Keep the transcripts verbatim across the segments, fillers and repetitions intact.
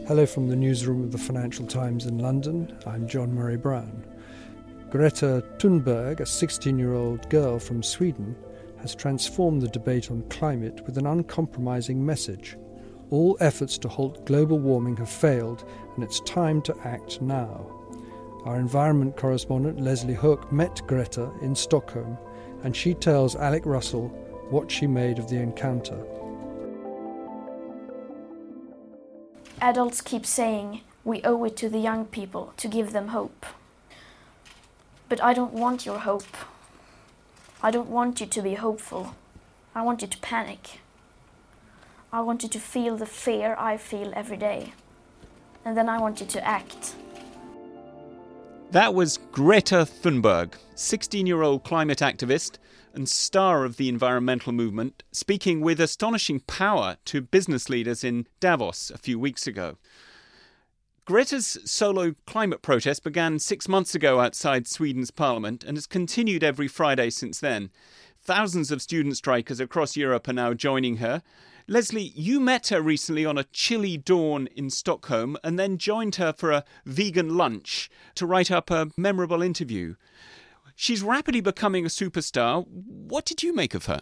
Hello from the newsroom of the Financial Times in London. I'm John Murray Brown. Greta Thunberg, a sixteen-year-old girl from Sweden, has transformed the debate on climate with an uncompromising message. All efforts to halt global warming have failed, and it's time to act now. Our environment correspondent Leslie Hook met Greta in Stockholm, and she tells Alec Russell what she made of the encounter. Adults keep saying we owe it to the young people to give them hope. But I don't want your hope. I don't want you to be hopeful. I want you to panic. I want you to feel the fear I feel every day. And then I want you to act. That was Greta Thunberg, sixteen-year-old climate activist and star of the environmental movement, speaking with astonishing power to business leaders in Davos a few weeks ago. Greta's solo climate protest began six months ago outside Sweden's parliament and has continued every Friday since then. Thousands of student strikers across Europe are now joining her. Leslie, you met her recently on a chilly dawn in Stockholm and then joined her for a vegan lunch to write up a memorable interview. She's rapidly becoming a superstar. What did you make of her?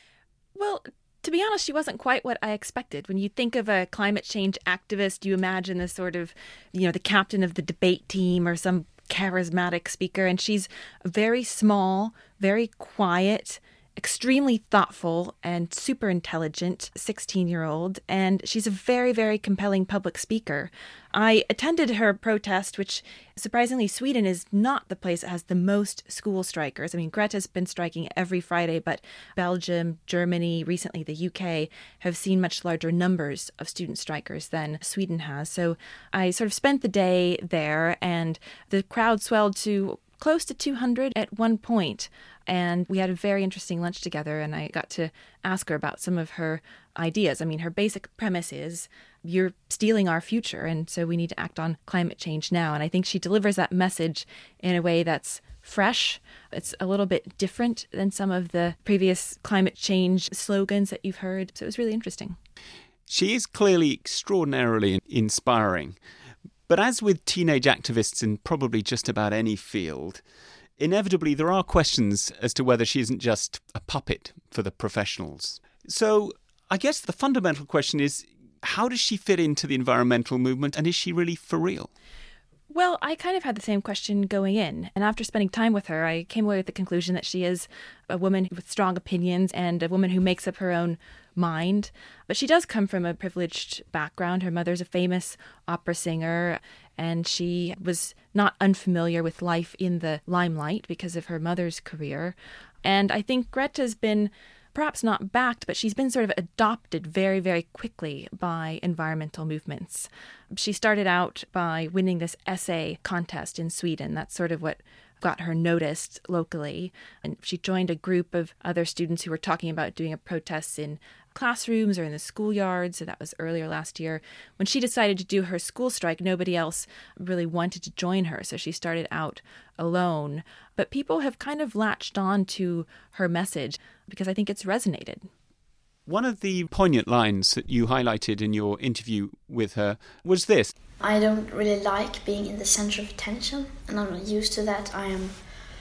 Well, to be honest, she wasn't quite what I expected. When you think of a climate change activist, you imagine this sort of, you know, the captain of the debate team or some charismatic speaker. And she's very small, very quiet, extremely thoughtful and super intelligent sixteen-year-old, and she's a very, very compelling public speaker. I attended her protest, which surprisingly, Sweden is not the place that has the most school strikers. I mean, Greta's been striking every Friday, but Belgium, Germany, recently the U K have seen much larger numbers of student strikers than Sweden has. So I sort of spent the day there, and the crowd swelled to close to two hundred at one point. And we had a very interesting lunch together, and I got to ask her about some of her ideas. I mean, her basic premise is you're stealing our future, and so we need to act on climate change now. And I think she delivers that message in a way that's fresh. It's a little bit different than some of the previous climate change slogans that you've heard. So it was really interesting. She is clearly extraordinarily inspiring. But as with teenage activists in probably just about any field, inevitably there are questions as to whether she isn't just a puppet for the professionals. So I guess the fundamental question is, how does she fit into the environmental movement, and is she really for real? Well, I kind of had the same question going in. And after spending time with her, I came away with the conclusion that she is a woman with strong opinions and a woman who makes up her own mind. But she does come from a privileged background. Her mother's a famous opera singer, and she was not unfamiliar with life in the limelight because of her mother's career. And I think Greta's been perhaps not backed, but she's been sort of adopted very, very quickly by environmental movements. She started out by winning this essay contest in Sweden. That's sort of what got her noticed locally. And she joined a group of other students who were talking about doing a protest in classrooms or in the schoolyards. So that was earlier last year. When she decided to do her school strike, nobody else really wanted to join her. So she started out alone. But people have kind of latched on to her message because I think it's resonated. One of the poignant lines that you highlighted in your interview with her was this. I don't really like being in the center of attention, and I'm not used to that. I am,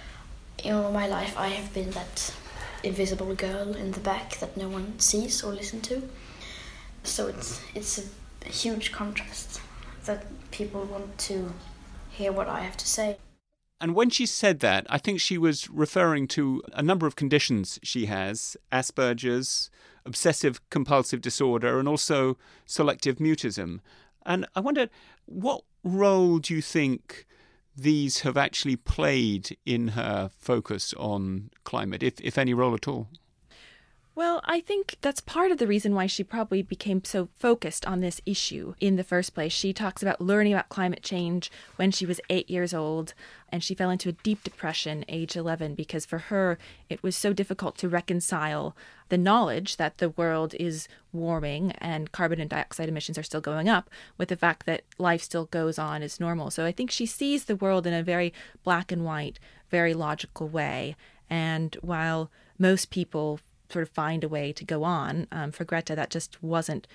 in all my life, I have been that invisible girl in the back that no one sees or listens to. So it's it's a huge contrast that people want to hear what I have to say. And when she said that, I think she was referring to a number of conditions she has: Asperger's, obsessive compulsive disorder, and also selective mutism. And I wondered, what role do you think these have actually played in her focus on climate, if, if any role at all? Well, I think that's part of the reason why she probably became so focused on this issue in the first place. She talks about learning about climate change when she was eight years old, and she fell into a deep depression age eleven because for her it was so difficult to reconcile the knowledge that the world is warming and carbon and dioxide emissions are still going up with the fact that life still goes on as normal. So I think she sees the world in a very black and white, very logical way. And while most people sort of find a way to go on, um, for Greta, that just wasn't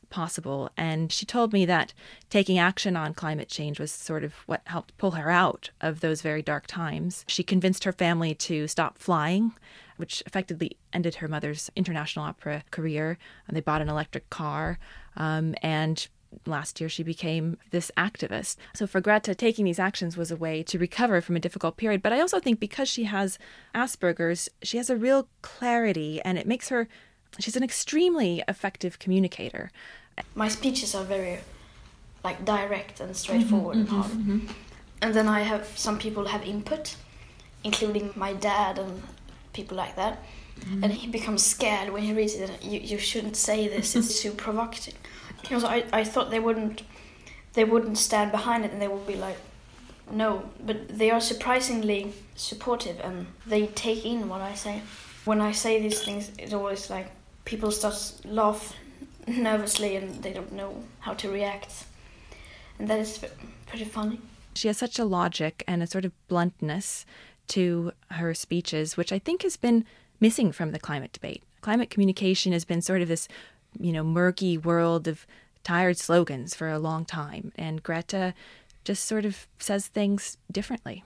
possible. And she told me that taking action on climate change was sort of what helped pull her out of those very dark times. She convinced her family to stop flying, which effectively ended her mother's international opera career. And they bought an electric car. Um, and last year she became this activist. So for Greta, taking these actions was a way to recover from a difficult period. But I also think because she has Asperger's, she has a real clarity, and it makes her, she's an extremely effective communicator. My speeches are very like direct and straightforward mm-hmm, and hard. Mm-hmm. And then I have some people have input, including my dad and people like that. Mm-hmm. And he becomes scared when he reads it. You you shouldn't say this. It's too provocative. You know, so I, I thought they wouldn't they wouldn't stand behind it, and they would be like, no. But they are surprisingly supportive, and they take in what I say. When I say these things, it's always like people start to laugh nervously, and they don't know how to react, and that is pretty funny. She has such a logic and a sort of bluntness to her speeches, which I think has been missing from the climate debate. Climate communication has been sort of this, you know, murky world of tired slogans for a long time. And Greta just sort of says things differently.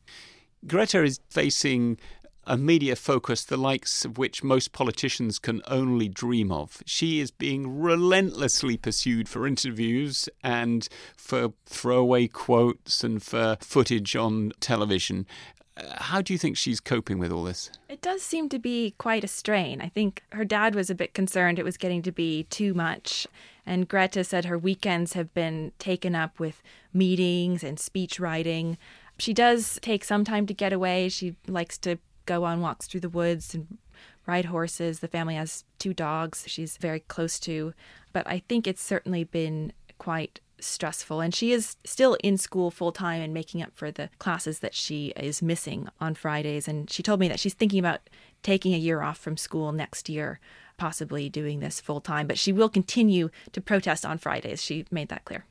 Greta is facing a media focus the likes of which most politicians can only dream of. She is being relentlessly pursued for interviews and for throwaway quotes and for footage on television. How do you think she's coping with all this? It does seem to be quite a strain. I think her dad was a bit concerned it was getting to be too much. And Greta said her weekends have been taken up with meetings and speech writing. She does take some time to get away. She likes to go on walks through the woods and ride horses. The family has two dogs she's very close to. But I think it's certainly been quite stressful, and she is still in school full time and making up for the classes that she is missing on Fridays. And she told me that she's thinking about taking a year off from school next year, possibly doing this full time, but she will continue to protest on Fridays. She made that clear.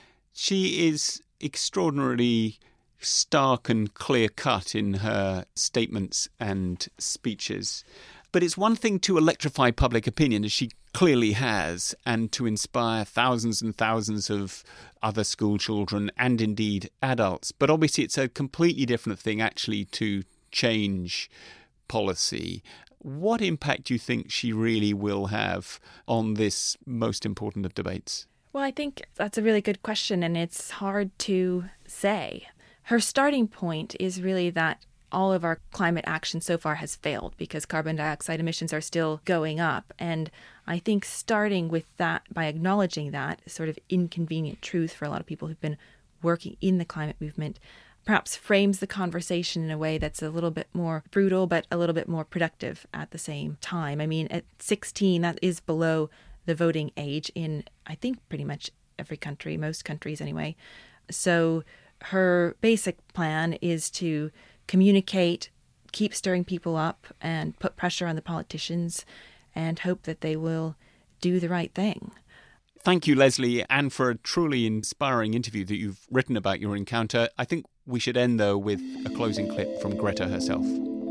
She is extraordinarily stark and clear cut in her statements and speeches. But it's one thing to electrify public opinion, as she clearly has, and to inspire thousands and thousands of other school children and indeed adults. But obviously it's a completely different thing actually to change policy. What impact do you think she really will have on this most important of debates? Well, I think that's a really good question, and it's hard to say. Her starting point is really that all of our climate action so far has failed because carbon dioxide emissions are still going up. And I think starting with that, by acknowledging that sort of inconvenient truth for a lot of people who've been working in the climate movement, perhaps frames the conversation in a way that's a little bit more brutal, but a little bit more productive at the same time. I mean, at sixteen, that is below the voting age in, I think, pretty much every country, most countries anyway. So her basic plan is to communicate, keep stirring people up, and put pressure on the politicians and hope that they will do the right thing. Thank you, Leslie, and for a truly inspiring interview that you've written about your encounter. I think we should end, though, with a closing clip from Greta herself.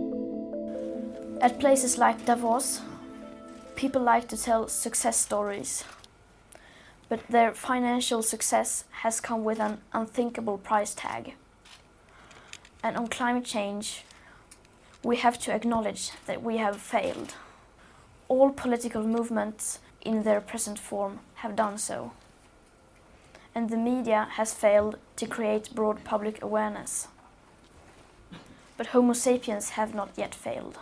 At places like Davos, people like to tell success stories. But their financial success has come with an unthinkable price tag. And on climate change, we have to acknowledge that we have failed. All political movements in their present form have done so. And the media has failed to create broad public awareness. But Homo sapiens have not yet failed.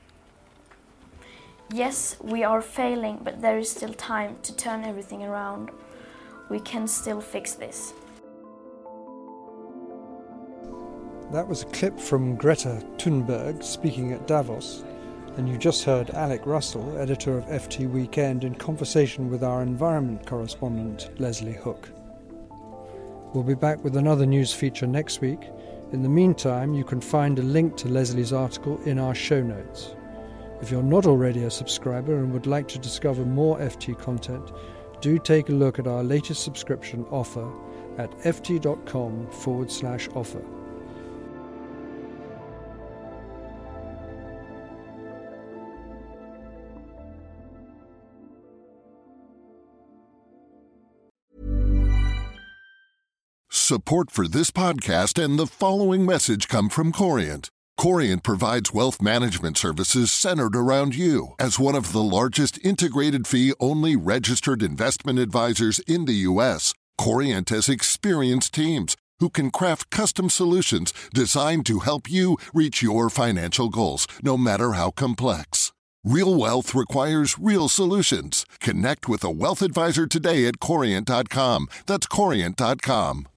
Yes, we are failing, but there is still time to turn everything around. We can still fix this. That was a clip from Greta Thunberg speaking at Davos, and you just heard Alec Russell, editor of F T Weekend, in conversation with our environment correspondent, Leslie Hook. We'll be back with another news feature next week. In the meantime, you can find a link to Leslie's article in our show notes. If you're not already a subscriber and would like to discover more F T content, do take a look at our latest subscription offer at ft.com forward slash offer. Support for this podcast and the following message come from Corient. Corient provides wealth management services centered around you. As one of the largest integrated fee-only registered investment advisors in the U S, Corient has experienced teams who can craft custom solutions designed to help you reach your financial goals, no matter how complex. Real wealth requires real solutions. Connect with a wealth advisor today at Corient dot com. That's Corient dot com.